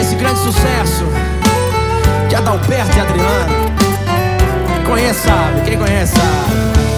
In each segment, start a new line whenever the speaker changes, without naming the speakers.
esse grande sucesso de Adalberto e Adriano. Quem conhece sabe, quem conhece sabe.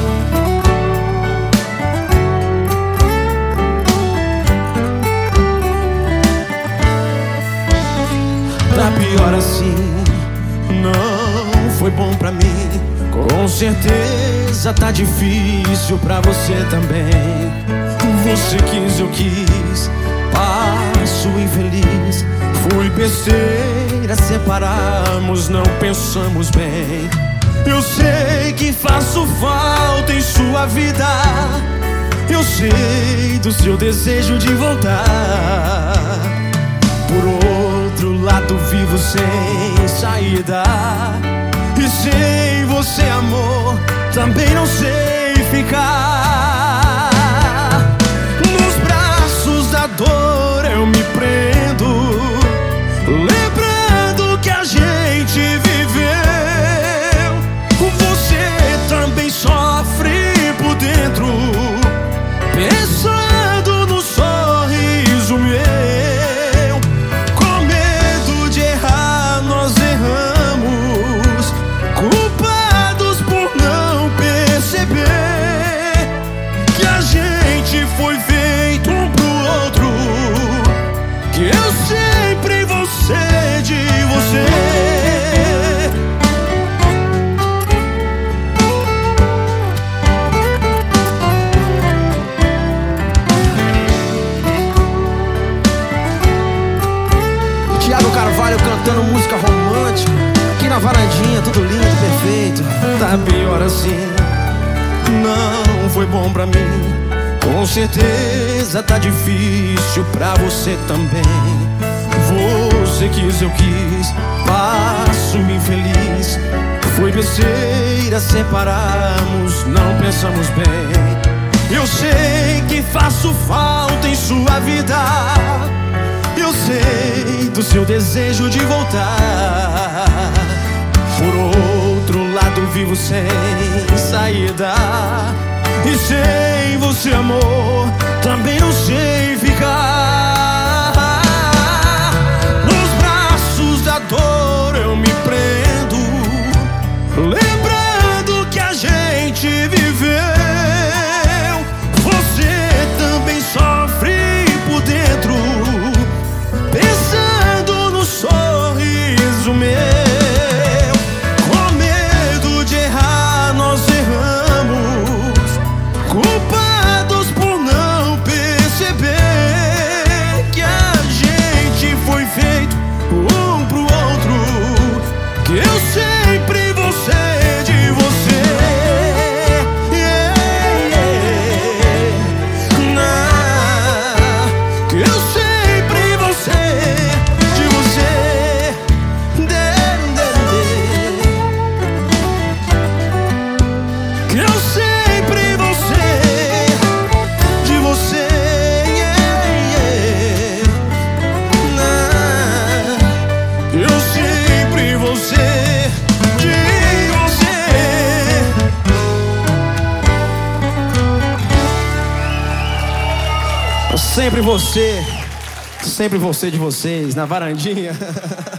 Tá pior assim, não foi bom pra mim. Com certeza tá difícil pra você também. Você quis, eu quis, passo infeliz. Foi besteira, separamos, não pensamos bem. Eu sei que faço falta em sua vida. Eu sei do seu desejo de voltar. Por outro lado vivo sem saída. E sem você, amor, também não sei ficar. Nos braços da dor eu me prendo, lembrando que a gente viveu. Você também sofre por dentro, pensando no sorriso meu. Com medo de errar, nós erramos, culpados por não perceber que a gente foi feito um pro outro, que eu sempre vou ser de você. Thiago Carvalho cantando música romântica aqui na varandinha, tudo lindo, perfeito. Tá pior assim, não foi bom pra mim. Com certeza tá difícil pra você também. Você quis, eu quis, passo infeliz. Foi besteira, separamos, não pensamos bem. Eu sei que faço falta em sua vida. Eu sei do seu desejo de voltar. Por outro lado vivo sem saída. E sem você, amor, também não sei ficar. Nos braços da dor eu me prendo, lembrando que a gente viveu. Você também sofre por dentro, pensando no sorriso meu. Com medo de errar, nós erramos, culpados por não perceber que a gente foi feito um pro outro, que eu sempre vou ser de você. Que eu sempre vou ser de você. Que eu sempre vou ser de você. Eu sempre vou ser de você. Eu sempre você de vocês, na varandinha.